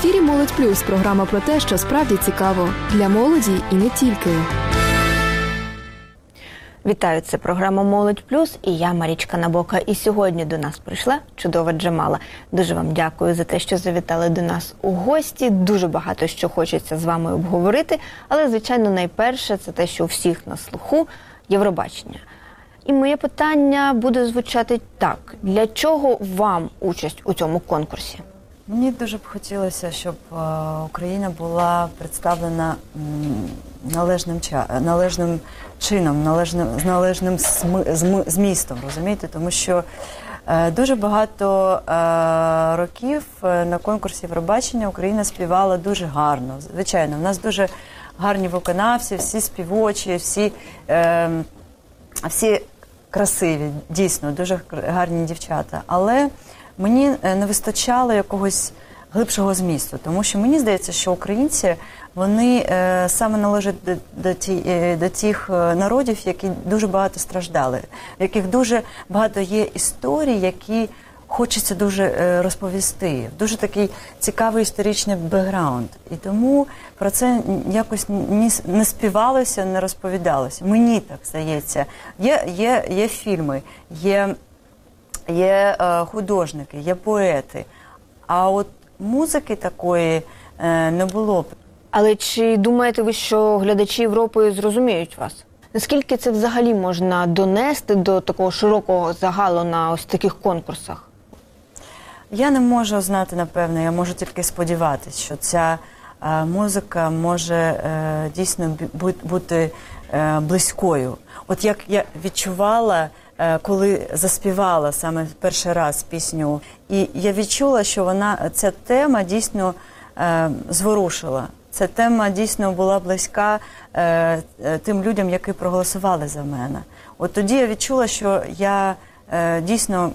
ефірі «Молодь Плюс» – програма про те, що справді цікаво. Для молоді і не тільки. Вітаю, це програма «Молодь Плюс» і я, Марічка Набока. І сьогодні до нас прийшла чудова Джамала. Дуже вам дякую за те, що завітали до нас у гості. Дуже багато що хочеться з вами обговорити. Але, звичайно, найперше – це те, що у всіх на слуху – Євробачення. І моє питання буде звучати так. Для чого вам участь у цьому конкурсі? Мені дуже б хотілося, щоб Україна була представлена належним чином, з належним змістом, розумієте? Тому що дуже багато років на конкурсі Євробачення Україна співала дуже гарно. Звичайно, в нас дуже гарні виконавці, всі співочі, всі красиві, дійсно, дуже гарні дівчата. Але мені не вистачало якогось глибшого змісту, тому що мені здається, що українці, вони саме належать до тих народів, які дуже багато страждали, в яких дуже багато є історій, які хочеться дуже розповісти. Дуже такий цікавий історичний бекграунд. І тому про це якось не співалося, не розповідалося. Мені так здається. Є фільми, є художники, є поети. А от музики такої не було. Але чи думаєте ви, що глядачі Європи зрозуміють вас? Наскільки це взагалі можна донести до такого широкого загалу на ось таких конкурсах? Я не можу знати, напевно, я можу тільки сподіватися, що ця музика може дійсно бути близькою. От як я відчувала, коли заспівала саме перший раз пісню, і я відчула, що ця тема дійсно зворушила. Ця тема дійсно була близька тим людям, які проголосували за мене. От тоді я відчула, що я дійсно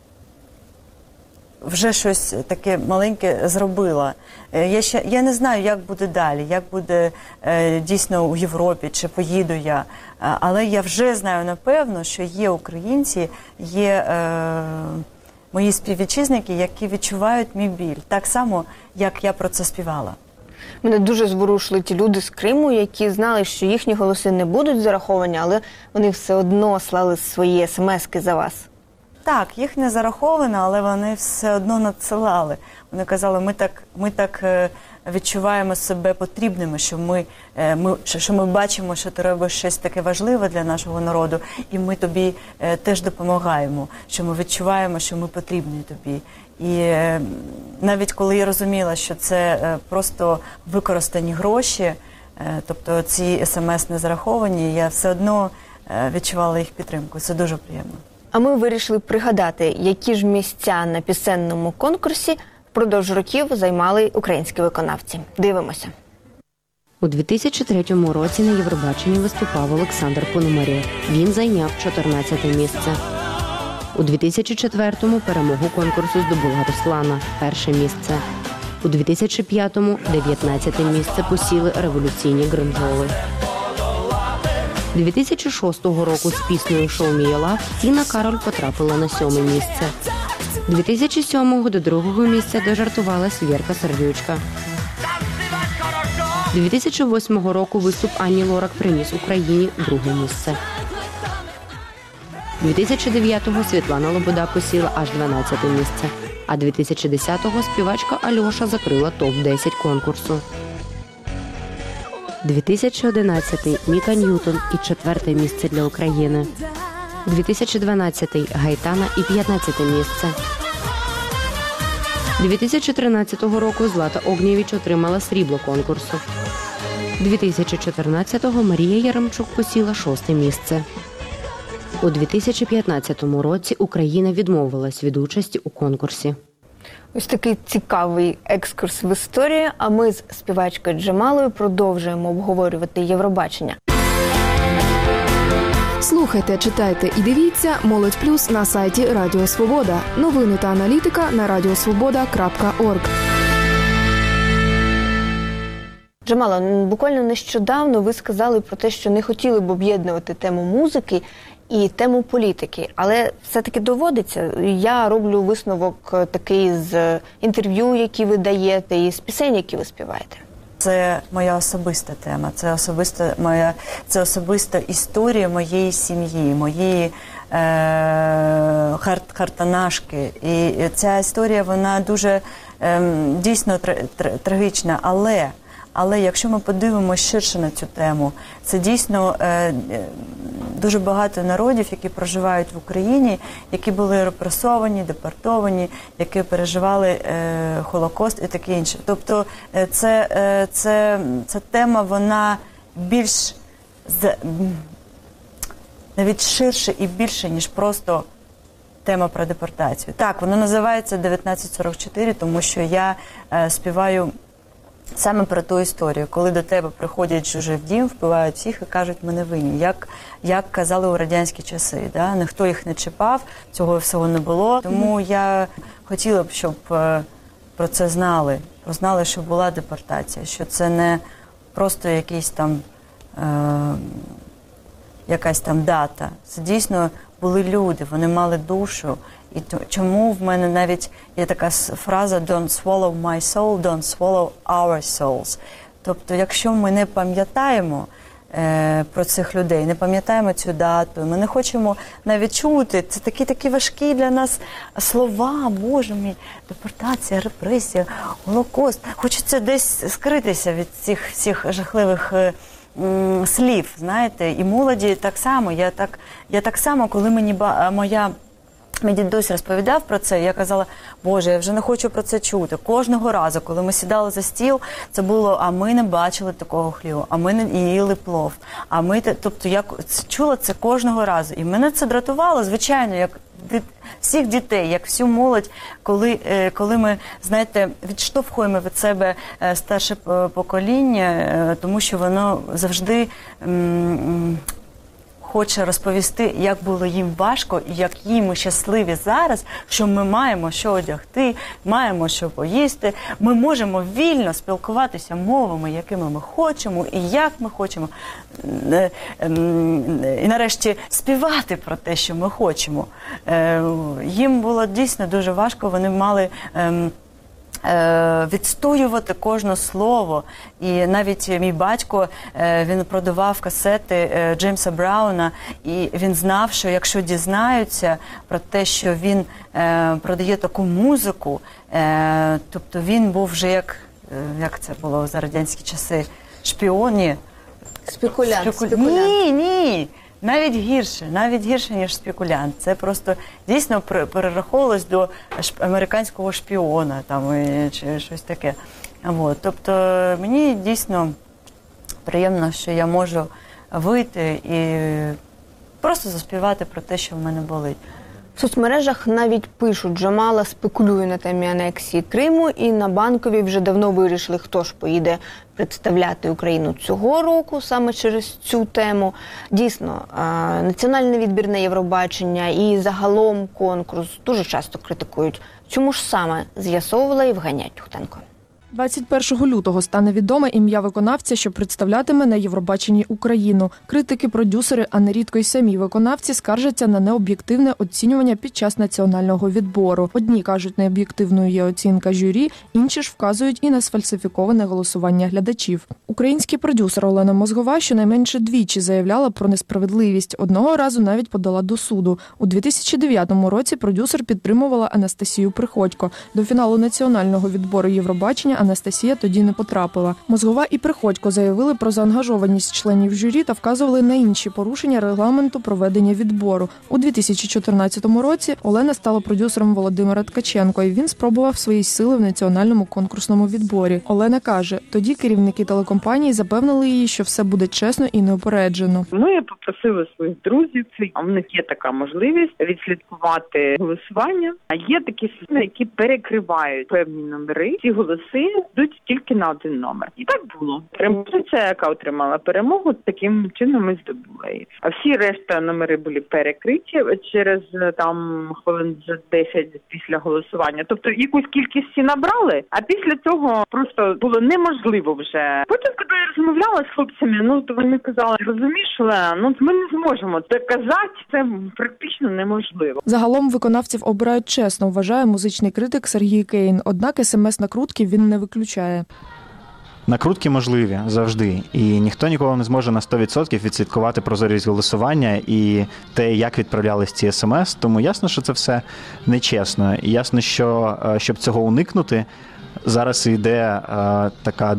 вже щось таке маленьке зробила. Я не знаю, як буде далі, як буде дійсно у Європі, чи поїду я. Але я вже знаю, напевно, що є українці, є мої співвітчизники, які відчувають мій біль. Так само, як я про це співала. Мене дуже зворушили ті люди з Криму, які знали, що їхні голоси не будуть зараховані, але вони все одно слали свої смски за вас. Так, їх не зараховано, але вони все одно надсилали. Вони казали, ми так відчуваємо себе потрібними, що ми бачимо, що ти робиш щось таке важливе для нашого народу, і ми тобі теж допомагаємо, що ми відчуваємо, що ми потрібні тобі. І навіть коли я розуміла, що це просто використані гроші, тобто ці смс не зараховані, я все одно відчувала їх підтримку. Це дуже приємно. А ми вирішили пригадати, які ж місця на пісенному конкурсі впродовж років займали українські виконавці. Дивимося. У 2003 році на Євробаченні виступав Олександр Пономарьов. Він зайняв 14-те місце. У 2004-му перемогу конкурсу здобула Руслана – 1-ше місце. У 2005-му 19-те місце посіли революційні Гринжоли. 2006 року з піснею «Show Me Your Love» Тіна Кароль потрапила на 7-те місце. 2007-го до 2-го місця дожартувалась Вєрка Сердючка. 2008 року виступ Ані Лорак приніс Україні 2-ге місце. 2009-го Світлана Лобода посіла аж 12-те місце, а 2010-го співачка Альоша закрила топ-10 конкурсу. 2011-й Міка Ньютон і 4-те місце для України. 2012-й Гайтана і 15-те місце. 2013 року Злата Огнєвіч отримала срібло конкурсу. 2014-го Марія Яремчук посіла 6-те місце. У 2015 році Україна відмовилась від участі у конкурсі. Ось такий цікавий екскурс в історію, а ми з співачкою Джамалою продовжуємо обговорювати Євробачення. Слухайте, читайте і дивіться «Молодь Плюс» на сайті Радіо Свобода. Новини та аналітика на radiosvoboda.org. Джамала, буквально нещодавно ви сказали про те, що не хотіли б об'єднувати тему музики і тему політики. Але все-таки доводиться. Я роблю висновок такий з інтерв'ю, які ви даєте, і з пісень, які ви співаєте. Це моя особиста тема, це особиста історія моєї сім'ї, моєї хартанашки. І ця історія, вона дуже дійсно трагічна, але якщо ми подивимося ширше на цю тему, це дійсно дуже багато народів, які проживають в Україні, які були репресовані, депортовані, які переживали Холокост і таке інше. Тобто ця тема, вона більш навіть ширше і більше, ніж просто тема про депортацію. Так, вона називається «1944», тому що я співаю саме про ту історію, коли до тебе приходять чужі в дім, вбивають всіх і кажуть, ми не винні. Як казали у радянські часи, да? Ніхто їх не чіпав, цього всього не було. Тому я хотіла б, щоб про це знали, що була депортація, що це не просто якась там дата. Це дійсно були люди, вони мали душу. І чому в мене навіть є така фраза «Don't swallow my soul, don't swallow our souls». Тобто, якщо ми не пам'ятаємо про цих людей, не пам'ятаємо цю дату, ми не хочемо навіть чути, це такі важкі для нас слова, Боже мій, депортація, репресія, Голокост. Хочеться десь скритися від цих всіх жахливих слів, знаєте, і молоді так само. Я так само, коли мій дідусь розповідав про це, я казала, Боже, я вже не хочу про це чути. Кожного разу, коли ми сідали за стіл, це було, а ми не бачили такого хлібу, а ми не їли плов. Тобто я чула це кожного разу. І мене це дратувало, звичайно, як від всіх дітей, як всю молодь, коли ми, знаєте, відштовхуємо від себе старше покоління, тому що воно завжди хоче розповісти, як було їм важко, і як їм щасливі зараз, що ми маємо що одягти, маємо що поїсти, ми можемо вільно спілкуватися мовами, якими ми хочемо, і як ми хочемо, і нарешті співати про те, що ми хочемо. Їм було дійсно дуже важко, вони мали відстоювати кожне слово. І навіть мій батько, він продавав касети Джеймса Брауна, і він знав, що якщо дізнаються про те, що він продає таку музику, тобто він був вже як це було за радянські часи, шпіон? Спекулянт. Ні. Навіть гірше, ніж спекулянт. Це просто дійсно перераховувалось до американського шпіона чи щось таке. Тобто мені дійсно приємно, що я можу вийти і просто заспівати про те, що в мене болить. В соцмережах навіть пишуть, Джамала спекулює на темі анексії Криму, і на Банковій вже давно вирішили, хто ж поїде представляти Україну цього року саме через цю тему. Дійсно, національний відбір на Євробачення і загалом конкурс дуже часто критикують. Чому ж саме, з'ясовувала Євгенія Тюхтенко. 21 лютого стане відоме ім'я виконавця, що представлятиме на Євробаченні Україну. Критики, продюсери, а нерідко й самі виконавці скаржаться на необ'єктивне оцінювання під час національного відбору. Одні кажуть, необ'єктивною є оцінка журі, інші ж вказують і на сфальсифіковане голосування глядачів. Український продюсер Олена Мозгова щонайменше двічі заявляла про несправедливість. Одного разу навіть подала до суду. У 2009 році продюсер підтримувала Анастасію Приходько. До фіналу національного відбору Євробачення Анастасія тоді не потрапила. Мозгова і Приходько заявили про заангажованість членів журі та вказували на інші порушення регламенту проведення відбору. У 2014 році Олена стала продюсером Володимира Ткаченко, і він спробував свої сили в національному конкурсному відборі. Олена каже, тоді керівники телекомпанії запевнили її, що все буде чесно і неупереджено. Ми попросили своїх друзів, в них є така можливість відслідкувати голосування. А є такі системи, які перекривають певні номери. Ці голоси йдуть тільки на один номер. І так було. Композиція, яка отримала перемогу, таким чином і здобула її. А всі решта номери були перекриті через там хвилин за 10 після голосування. Тобто якусь кількість всі набрали, а після цього просто було неможливо вже. Потім, коли я розмовляла з хлопцями, то вони казали, розумієш, Олена, ми не зможемо це казати, це практично неможливо. Загалом виконавців обирають чесно, вважає музичний критик Сергій Кейн. Однак СМС-накрутки він не виключає. Накрутки можливі завжди, і ніхто ніколи не зможе на 100% відслідкувати прозорість голосування і те, як відправлялись ці смс, тому ясно, що це все нечесно. І ясно, що щоб цього уникнути, зараз йде така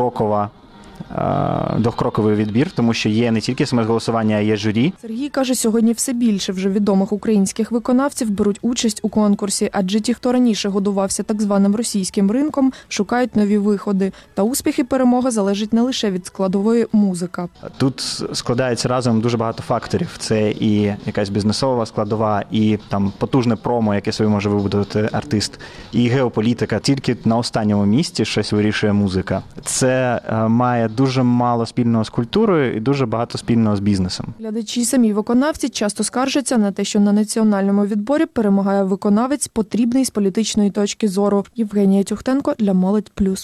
двохкроковий відбір, тому що є не тільки смс-голосування, а є журі. Сергій каже, сьогодні все більше вже відомих українських виконавців беруть участь у конкурсі, адже ті, хто раніше годувався так званим російським ринком, шукають нові виходи. Та успіх і перемога залежить не лише від складової музики. Тут складається разом дуже багато факторів. Це і якась бізнесова складова, і там потужне промо, яке собі може вибудувати артист, і геополітика. Тільки на останньому місці щось вирішує музика. Це має дуже мало спільного з культурою і дуже багато спільного з бізнесом. Глядачі самі виконавці часто скаржаться на те, що на національному відборі перемагає виконавець, потрібний з політичної точки зору. Євгенія Тюхтенко для Молодь Плюс.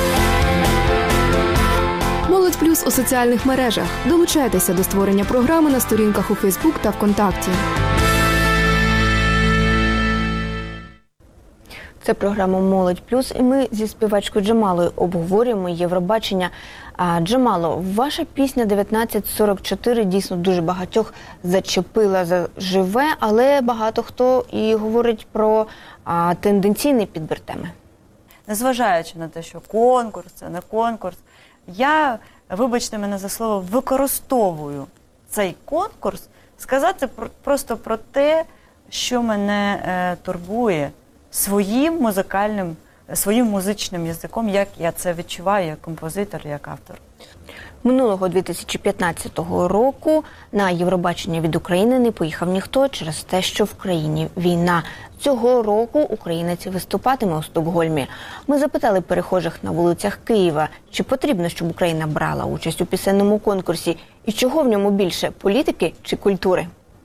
Молодь Плюс у соціальних мережах. Долучайтеся до створення програми на сторінках у Фейсбук та ВКонтакті. Це програма «Молодь Плюс», і ми зі співачкою Джамалою обговорюємо Євробачення. Джамало, ваша пісня «1944» дійсно дуже багатьох зачепила за живе, але багато хто і говорить про тенденційний підбір теми. Незважаючи на те, що конкурс, це не конкурс, я, вибачте мене за слово, використовую цей конкурс сказати просто про те, що мене турбує своїм музичним язиком, як я це відчуваю як композитор, як автор. Минулого 2015 року на Євробачення від України не поїхав ніхто через те, що в країні війна. Цього року українець виступатиме у Стокгольмі. Ми запитали перехожих на вулицях Києва, чи потрібно, щоб Україна брала участь у пісенному конкурсі, і чого в ньому більше – політики чи культури?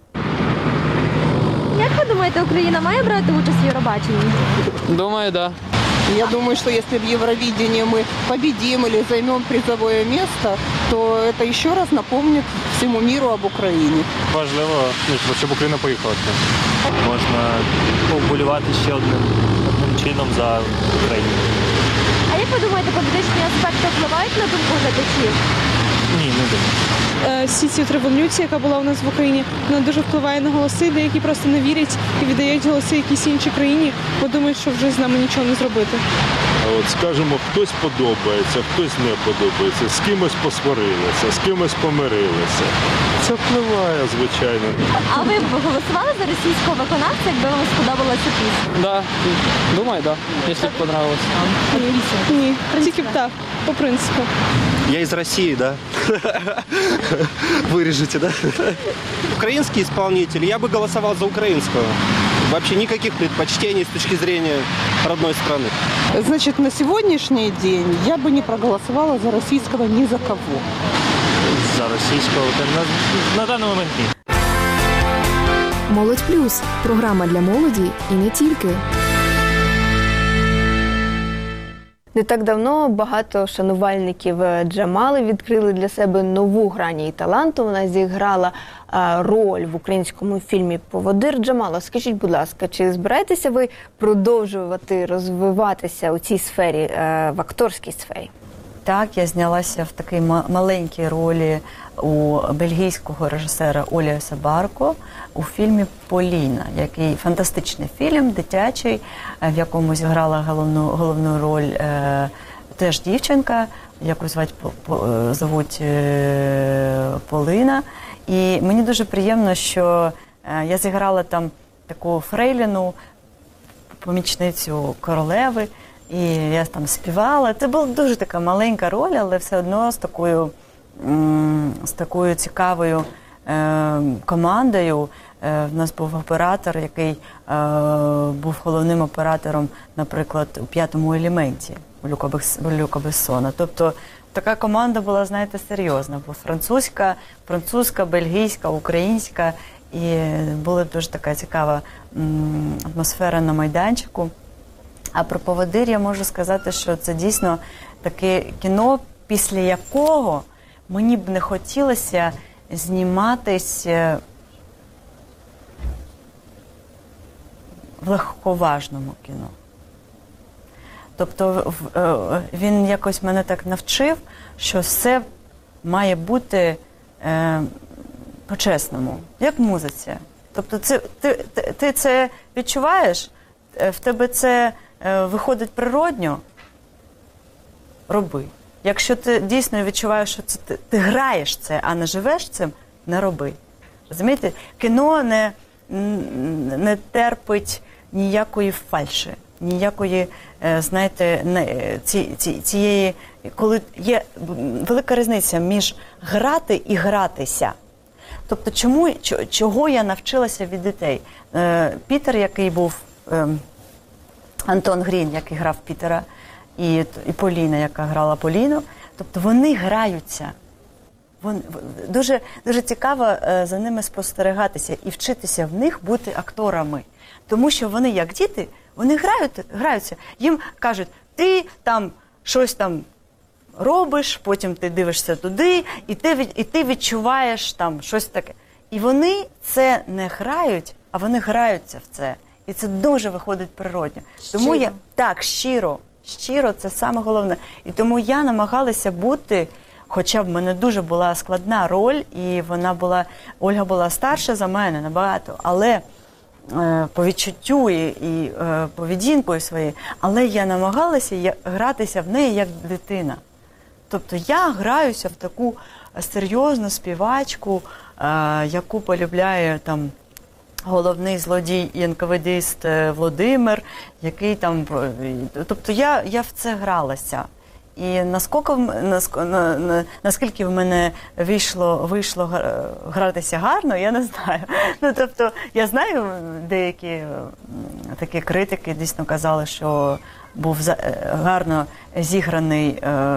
Як ви думаєте, Україна має брати участь в Євробаченні? Думаю, да. Я думаю, что если в Евровидении мы победим или займем призовое место, то это еще раз напомнит всему миру об Україні. Важливо, щоб Україна поїхала. Можна поболівати ще одним чином за Україну. А як ви думаєте, політичні аспекти впливають на думку глядачів? Ні, не думаю. Всі ці революції, яка була у нас в Україні, вона дуже впливає на голоси. Деякі просто не вірять і віддають голоси якійсь іншій країні, бо думають, що вже з нами нічого не зробити. От, скажімо, хтось подобається, хтось не подобається, з кимось посварилися, з кимось помирилися. Це впливає, звичайно. А ви б голосували за російського виконавця, якби вам сподобалася пісня? Да, думаю, да, якщо б понравилось. Ні, тільки б так, по принципу. Я из России, да? Вырежете, да? Украинский исполнитель, я бы голосовал за украинского. Вообще никаких предпочтений с точки зрения родной страны. Значит, на сегодняшний день я бы не проголосовала за российского ни за кого. За російського на даний момент ні. Молодь Плюс – програма для молоді і не тільки. Не так давно багато шанувальників Джамали відкрили для себе нову грань її таланту. Вона зіграла роль в українському фільмі «Поводир». Джамала, скажіть, будь ласка, чи збираєтеся ви продовжувати розвиватися у цій сфері, в акторській сфері? Так, я знялася в такій маленькій ролі у бельгійського режисера Оліаса Барко у фільмі «Поліна», який фантастичний фільм, дитячий, в якому зіграла головну роль теж дівчинка, яку звуть Полина. І мені дуже приємно, що я зіграла там таку фрейліну, помічницю королеви, і я там співала. Це була дуже така маленька роль, але все одно з такою цікавою командою. В нас був оператор, який був головним оператором, наприклад, у «П'ятому елементі». Люка Бессона. Тобто така команда була, знаєте, серйозна. Бо французька, бельгійська, українська. І була дуже така цікава атмосфера на майданчику. А про «Поводир» я можу сказати, що це дійсно таке кіно, після якого мені б не хотілося зніматись в легковажному кіно. Тобто він якось мене так навчив, що все має бути по-чесному, як в музиці. Тобто ти це відчуваєш, в тебе це виходить природньо, роби. Якщо ти дійсно відчуваєш, що ти граєш це, а не живеш цим, не роби. Розумієте? Кіно не терпить ніякої фальші, ніякої, знаєте, цієї, коли є велика різниця між грати і гратися. Тобто, чого я навчилася від дітей? Пітер, який був, Антон Грін, який грав Пітера, і Поліна, яка грала Поліну, тобто вони граються. Дуже, дуже цікаво за ними спостерігатися і вчитися в них бути акторами. Тому що вони, як діти, вони граються. Їм кажуть, ти там щось там робиш, потім ти дивишся туди, і ти відчуваєш там щось таке. І вони це не грають, а вони граються в це. І це дуже виходить природньо. Тому щиро, це саме головне. І тому я намагалася бути, хоча в мене дуже була складна роль, і Ольга була старша за мене набагато, але по відчуттю і поведінкою своєю, але я намагалася гратися в неї як дитина. Тобто я граюся в таку серйозну співачку, яку полюбляє там головний злодій і НКВДист Володимир, який там... Тобто я в це гралася. І наскільки в мене вийшло гратися гарно, я не знаю. Тобто я знаю, деякі такі критики дійсно казали, що був гарно зіграний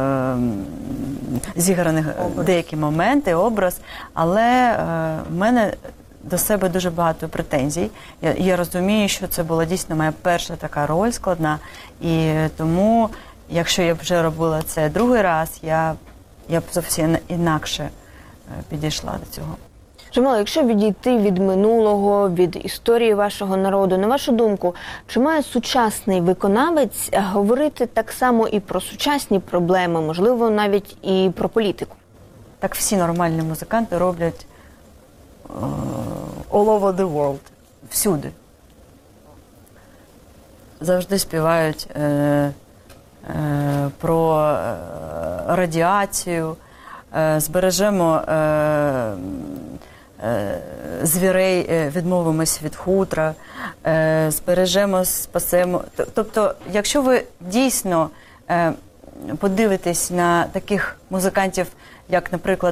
деякі моменти, образ, але в мене до себе дуже багато претензій. Я розумію, що це була дійсно моя перша така роль складна, і тому, якщо я вже робила це другий раз, я б зовсім інакше підійшла до цього. Джамала, якщо відійти від минулого, від історії вашого народу, на вашу думку, чи має сучасний виконавець говорити так само і про сучасні проблеми, можливо, навіть і про політику? Так всі нормальні музиканти роблять all over the world, всюди. Завжди співають про радіацію, збережемо звірей, відмовимось від хутра, збережемо, спасемо. Тобто, якщо ви дійсно подивитесь на таких музикантів, як, наприклад,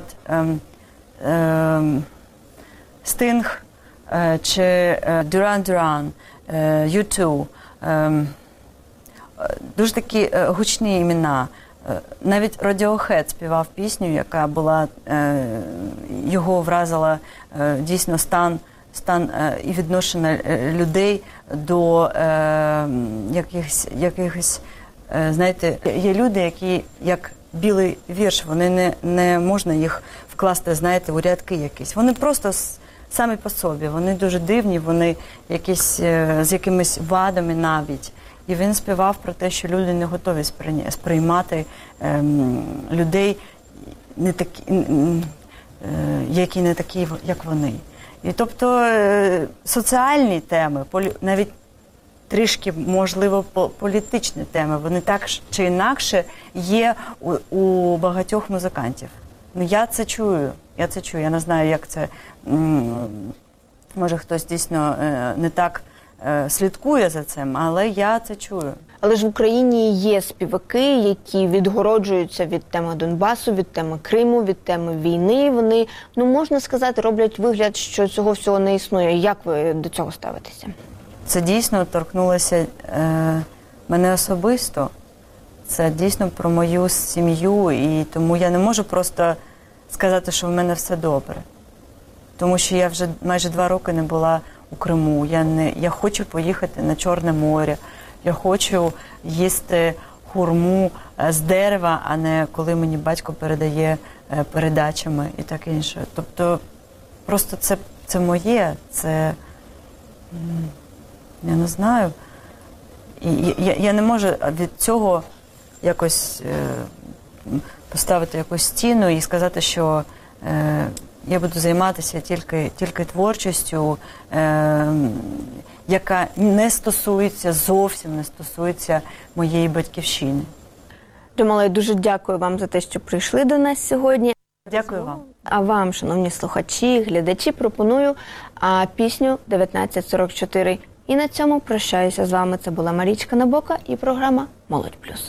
Стинг чи Duran Duran, U2, дуже такі гучні імена. Навіть Radiohead співав пісню, яка була, його вразила дійсно стан і відношення людей до якихось, знаєте, є люди, які як білий вірш, вони не можна їх вкласти, знаєте, у рядки якісь. Вони просто самі по собі, вони дуже дивні, вони якісь з якимись вадами навіть. І він співав про те, що люди не готові сприймати людей, які не такі, як вони. І тобто соціальні теми, навіть трішки, можливо, політичні теми, вони так чи інакше є у багатьох музикантів. Я це чую, я не знаю, як це, може хтось дійсно не так слідкує за цим, але я це чую. Але ж в Україні є співаки, які відгороджуються від теми Донбасу, від теми Криму, від теми війни. Вони, можна сказати, роблять вигляд, що цього всього не існує. Як ви до цього ставитеся? Це дійсно торкнулося мене особисто. Це дійсно про мою сім'ю, і тому я не можу просто сказати, що в мене все добре. Тому що я вже майже 2 роки не була у Криму. Я хочу поїхати на Чорне море, я хочу їсти хурму з дерева, а не коли мені батько передає передачами і так інше. Тобто просто це моє, це, я не знаю, і я не можу від цього якось поставити якусь стіну і сказати, що я буду займатися тільки творчістю, яка зовсім не стосується моєї батьківщини. Джамала, я дуже дякую вам за те, що прийшли до нас сьогодні. Дякую вам. А вам, шановні слухачі, глядачі, пропоную пісню 1944. І на цьому прощаюся з вами. Це була Марічка Набока і програма «Молодь плюс».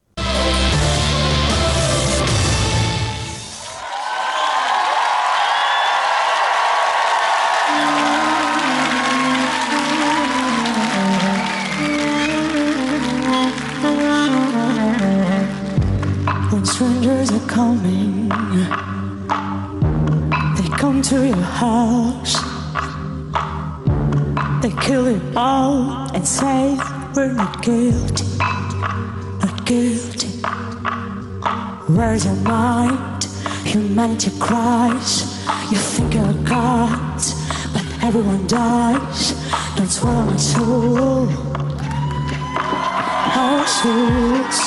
When strangers are coming, they come to your house, they kill you out and say we're not guilty, not guilty. Where's your mind? Humanity cries. You think you're gods, but everyone dies. Don't swallow my soul, our souls.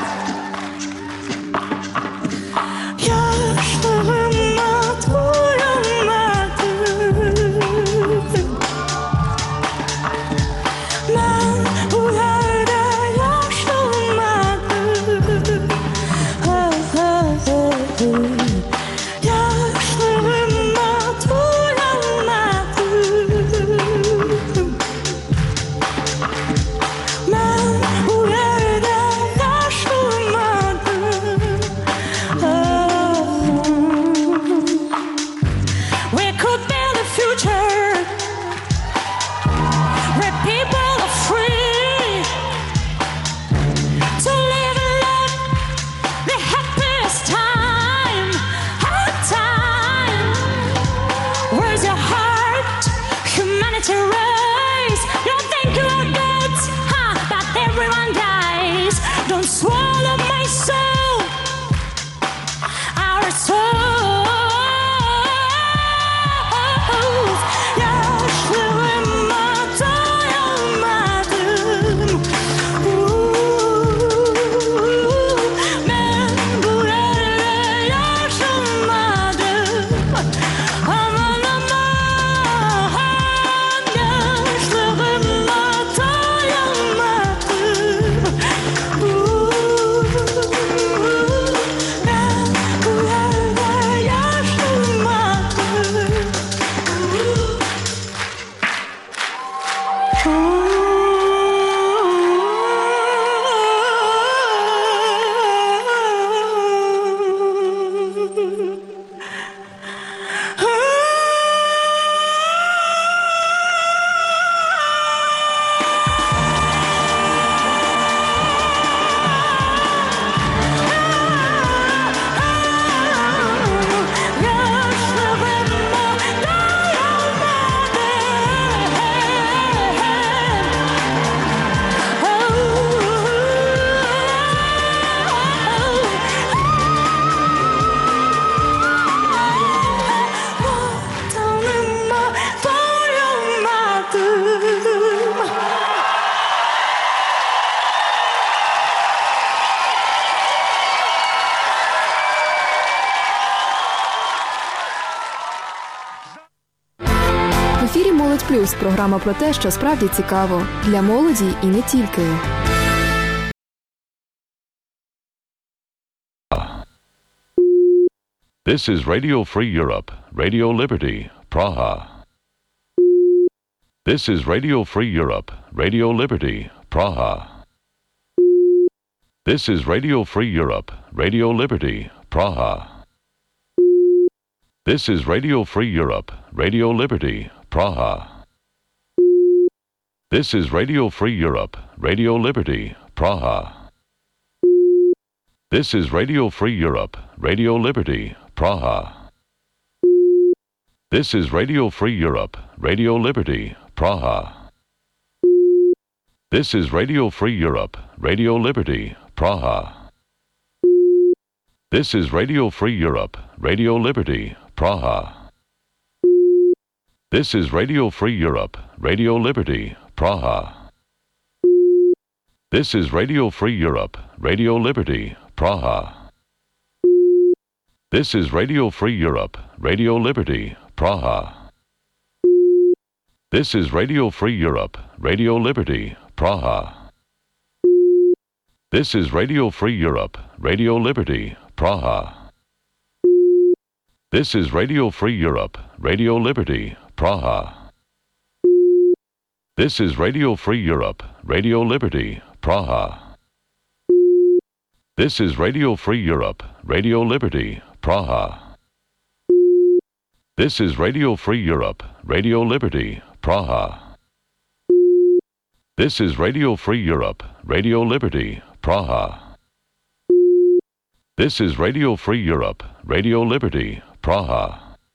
«Молодь плюс» – програма про те, що справді цікаво. Для молоді і не тільки. This is Radio Free Europe, Radio Liberty, Praha. This is Radio Free Europe, Radio Liberty, Praha. This is Radio Free Europe, Radio Liberty, Praha. This is Radio Free Europe, Radio Liberty, Praha. This is Radio Free Europe, Radio Liberty, Praha. This is Radio Free Europe, Radio Liberty, Praha. This is Radio Free Europe, Radio Liberty, Praha. This is Radio Free Europe, Radio Liberty, Praha. This is Radio Free Europe, Radio Liberty, Praha. This is Radio Free Europe, Radio Liberty, Praha. This is Radio Free Europe, Radio Liberty, Praha. This is Radio Free Europe, Radio Liberty, Praha. This is Radio Free Europe, Radio Liberty, Praha. This is Radio Free Europe, Radio Liberty, Praha. This is Radio Free Europe, Radio Liberty, Praha. This is Radio Free Europe, Radio Liberty, Praha. This is Radio Free Europe, Radio Liberty, Praha. This is Radio Free Europe, Radio Liberty, Praha. This is Radio Free Europe, Radio Liberty, Praha. This is Radio Free Europe, Radio Liberty, Praha.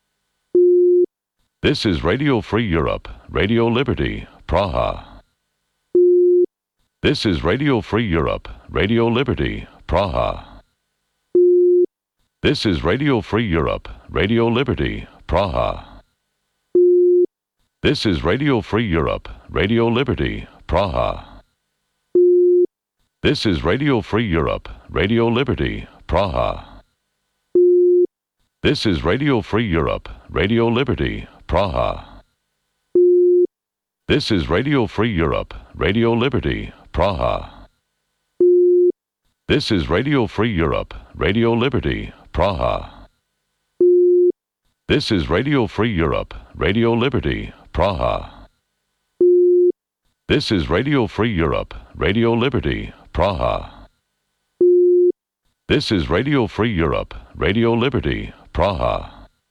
This is Radio Free Europe, Radio Liberty, Praha. This is Radio Free Europe, Radio Liberty, Praha. This is Radio Free Europe, Radio Liberty, Praha. This is Radio Free Europe, Radio Liberty, Praha. This is Radio Free Europe, Radio Liberty, Praha. This is Radio Free Europe, Radio Liberty, Praha. This is Radio Free Europe, Radio Liberty, Praha. This is Radio Free Europe, Radio Liberty, Praha. This is Radio Free Europe, Radio Liberty, Praha. This is Radio Free Europe, Radio Liberty, Praha. This is Radio Free Europe, Radio Liberty, Praha.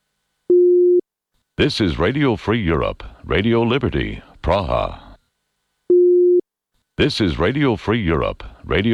This is Radio Free Europe, Radio Liberty, Praha. This is Radio Free Europe, Radio